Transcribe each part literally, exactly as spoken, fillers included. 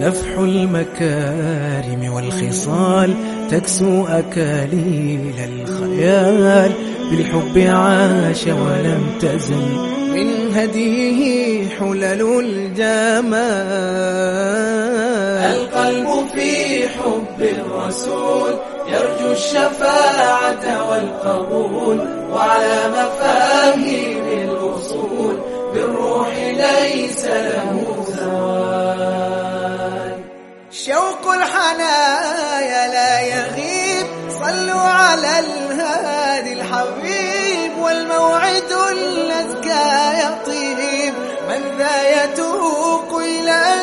نفح المكارم والخصال تكسو أكاليل الخيال، بالحب عاش ولم تزل من هديه حلل الجمال. القلب في حب الرسول يرجو الشفاعة والقبول، وعلى مفاهيم الأصول بالروح ليس له زوال. شوق الحنايا لا يغيب، صلوا على الهادي الحبيب، والموعد الأزكى يطيب، من ذا يتوق إلى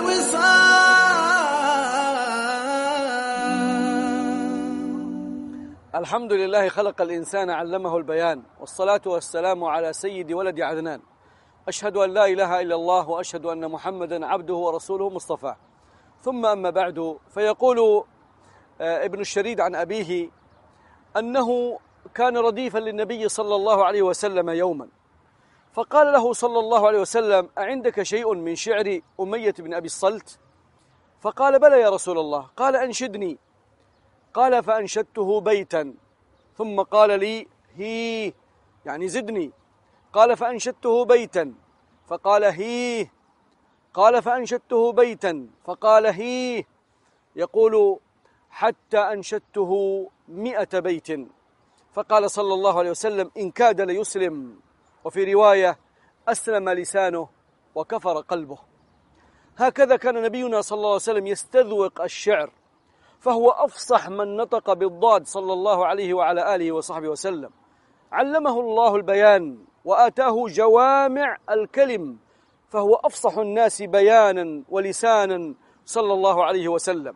الوصال. الحمد لله خلق الإنسان علمه البيان، والصلاة والسلام على سيد ولد عدنان. أشهد أن لا إله إلا الله، وأشهد أن محمدا عبده ورسوله مصطفى. ثم أما بعد، فيقول ابن الشريد عن أبيه أنه كان رديفا للنبي صلى الله عليه وسلم يوما، فقال له صلى الله عليه وسلم: أعندك شيء من شعر أمية بن أبي الصلت؟ فقال: بلى يا رسول الله. قال: أنشدني. قال: فأنشدته بيتا، ثم قال لي: هي، يعني زدني. قال: فأنشدته بيتا، فقال: هي. قال: فأنشدته بيتا، فقال: هي. يقول: حتى أنشدته مئة بيت. فقال صلى الله عليه وسلم: إن كاد ليسلم. وفي رواية: أسلم لسانه وكفر قلبه. هكذا كان نبينا صلى الله عليه وسلم يستذوق الشعر، فهو أفصح من نطق بالضاد صلى الله عليه وعلى آله وصحبه وسلم. علمه الله البيان وآتاه جوامع الكلم، فهو أفصح الناس بيانا ولسانا صلى الله عليه وسلم.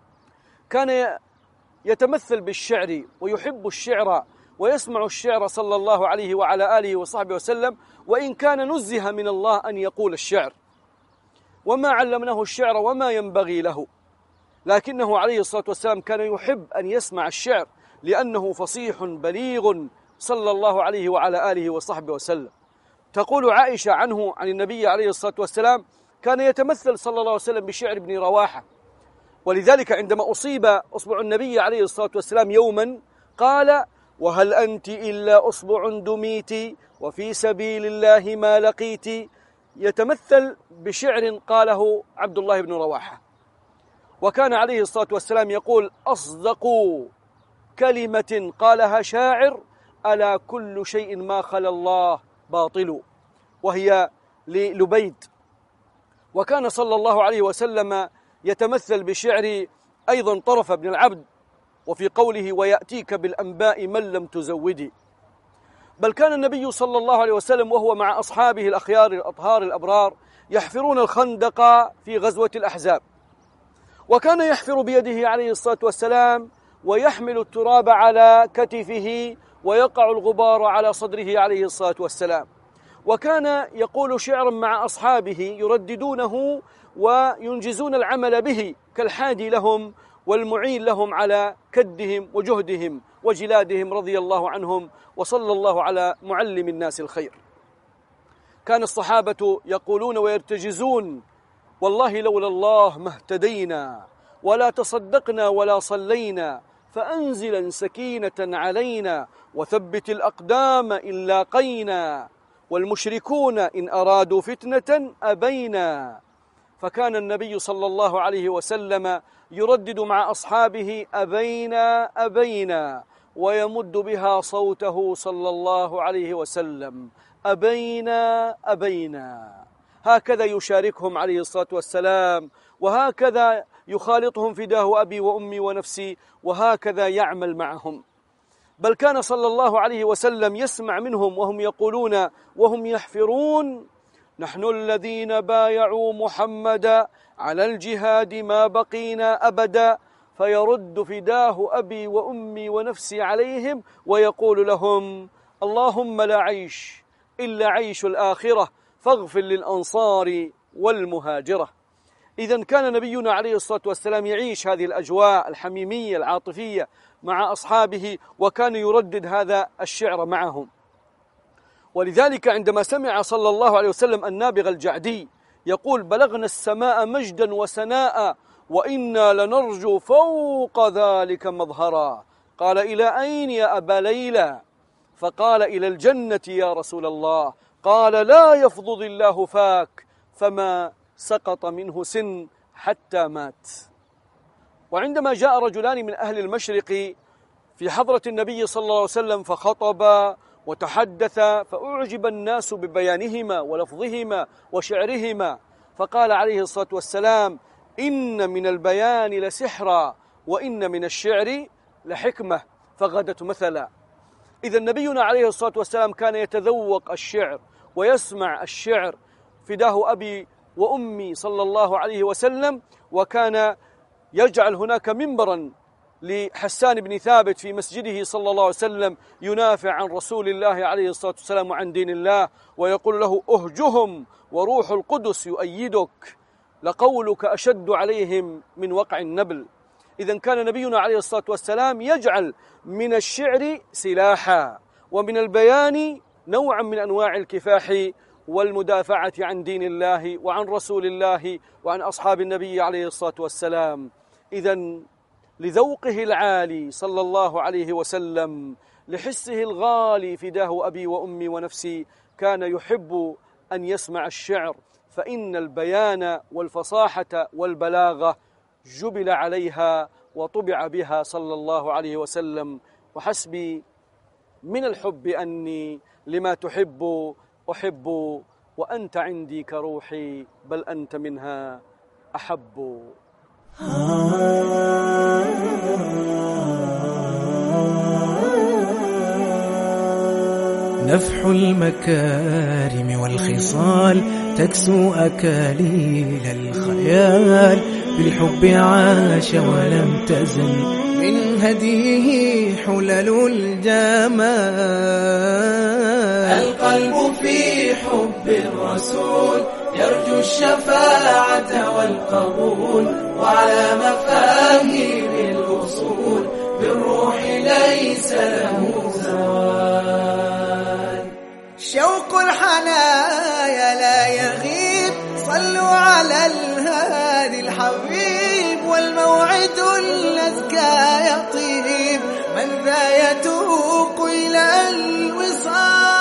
كان يتمثل بالشعر ويحب الشعر ويسمع الشعر صلى الله عليه وعلى آله وصحبه وسلم، وإن كان نزه من الله أن يقول الشعر، وما علمناه الشعر وما ينبغي له، لكنه عليه الصلاة والسلام كان يحب أن يسمع الشعر لأنه فصيح بليغ صلى الله عليه وعلى آله وصحبه وسلم. تقول عائشة عنه عن النبي عليه الصلاة والسلام: كان يتمثل صلى الله عليه وسلم بشعر ابن رواحة، ولذلك عندما أصيب أصبع النبي عليه الصلاة والسلام يوما قال: وهل أنت إلا أصبع دميت، وفي سبيل الله ما لقيت. يتمثل بشعر قاله عبد الله بن رواحة. وكان عليه الصلاة والسلام يقول: أصدق كلمة قالها شاعر ألا كل شيء ما خلا الله باطل، وهي للبيد. وكان صلى الله عليه وسلم يتمثل بشعر أيضا طرف بن العبد، وفي قوله: ويأتيك بالأنباء من لم تزودي. بل كان النبي صلى الله عليه وسلم وهو مع أصحابه الأخيار الأطهار الأبرار يحفرون الخندق في غزوة الأحزاب، وكان يحفر بيده عليه الصلاة والسلام ويحمل التراب على كتفه ويقع الغبار على صدره عليه الصلاة والسلام. وكان يقول شعرا مع أصحابه يرددونه وينجزون العمل به كالحادي لهم والمعين لهم على كدهم وجهدهم وجلادهم رضي الله عنهم، وصلى الله على معلم الناس الخير. كان الصحابة يقولون ويرتجزون: والله لولا الله ما اهتدينا، ولا تصدقنا ولا صلينا، فأنزلا سكينة علينا، وثبت الأقدام إن لاقينا، والمشركون إن أرادوا فتنة أبينا. فكان النبي صلى الله عليه وسلم يردد مع أصحابه: أبينا أبينا، ويمد بها صوته صلى الله عليه وسلم: أبينا أبينا. هكذا يشاركهم عليه الصلاة والسلام، وهكذا يخالطهم فداه أبي وأمي ونفسي، وهكذا يعمل معهم. بل كان صلى الله عليه وسلم يسمع منهم وهم يقولون وهم يحفرون: نحن الذين بايعوا محمدا على الجهاد ما بقينا أبدا، فيرد فداه أبي وأمي ونفسي عليهم ويقول لهم: اللهم لا عيش إلا عيش الآخرة، فاغفر للأنصار والمهاجرة. إذن كان نبينا عليه الصلاة والسلام يعيش هذه الأجواء الحميمية العاطفية مع أصحابه، وكان يردد هذا الشعر معهم. ولذلك عندما سمع صلى الله عليه وسلم النابغة الجعدي يقول: بلغنا السماء مجدا وسناء وإنا لنرجو فوق ذلك مظهرا. قال: إلى أين يا أبا ليلى؟ فقال: إلى الجنة يا رسول الله. قال: لا يفضض الله فاك، فما سقط منه سن حتى مات. وعندما جاء رجلان من أهل المشرق في حضرة النبي صلى الله عليه وسلم فخطبا وتحدث، فأعجب الناس ببيانهما ولفظهما وشعرهما، فقال عليه الصلاة والسلام: إن من البيان لسحرا وإن من الشعر لحكمة، فغدت مثلا. إذا نبينا عليه الصلاة والسلام كان يتذوق الشعر ويسمع الشعر، فداه أبي وأمي صلى الله عليه وسلم. وكان يجعل هناك منبرا لحسان بن ثابت في مسجده صلى الله عليه وسلم ينافع عن رسول الله عليه الصلاة والسلام وعن دين الله، ويقول له: أهجهم وروح القدس يؤيدك، لقولك أشد عليهم من وقع النبل. إذن كان نبينا عليه الصلاة والسلام يجعل من الشعر سلاحا ومن البيان نوعا من أنواع الكفاح والمدافعة عن دين الله وعن رسول الله وعن أصحاب النبي عليه الصلاة والسلام. إذن لذوقه العالي صلى الله عليه وسلم، لحسه الغالي فداه أبي وأمي ونفسي، كان يحب أن يسمع الشعر، فإن البيان والفصاحة والبلاغة جبل عليها وطبع بها صلى الله عليه وسلم. وحسبي من الحب أني لما تحب أحب، وأنت عندي كروحي بل أنت منها أحب. نفح المكارم والخصال تكسو أكاليل الخيال، بالحب عاش ولم تزل من هديه حلل الجمال. القلب في حب الرسول يرجو الشفاعة والقبول، وعلى مفاهيم الأصول بالروح ليس له زوال. شوق الحنايا لا يغيب، صلوا على الهادي الحبيب، والموعد الأزكى يطيب، من ذا يتوق إلى الوصال.